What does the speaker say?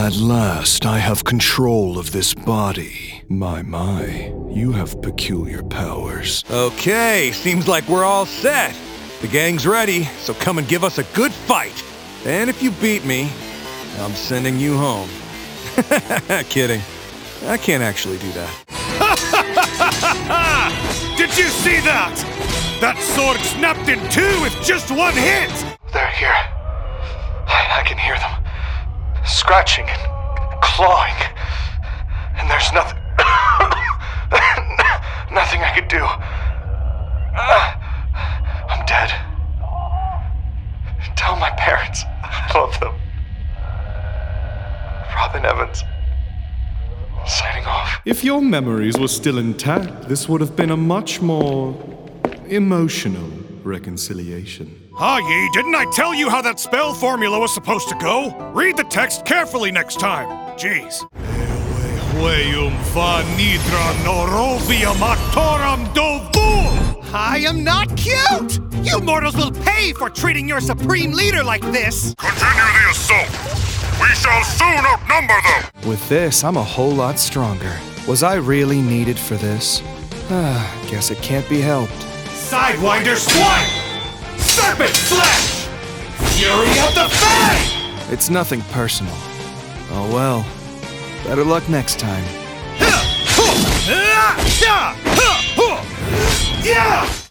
At last, I have control of this body. My, you have peculiar powers. Okay, seems like we're all set. The gang's ready, so come and give us a good fight. And if you beat me, I'm sending you home. Kidding. I can't actually do that. Did you see that? That sword snapped in two with just one hit! They're here. I can hear them. Scratching and clawing. And there's nothing... nothing I could do. I'm dead. Tell my parents I love them. Robin Evans. Signing off. If your memories were still intact, this would have been a much more emotional reconciliation. Ah, Yi, didn't I tell you how that spell formula was supposed to go? Read the text carefully next time. Jeez. I am not cute! You mortals will pay for treating your supreme leader like this! Continue the assault! We shall soon outnumber them! With this, I'm a whole lot stronger. Was I really needed for this? Guess it can't be helped. Sidewinder swipe! Serpent slash! Fury of the Fang! It's nothing personal. Oh well. Better luck next time. Yeah!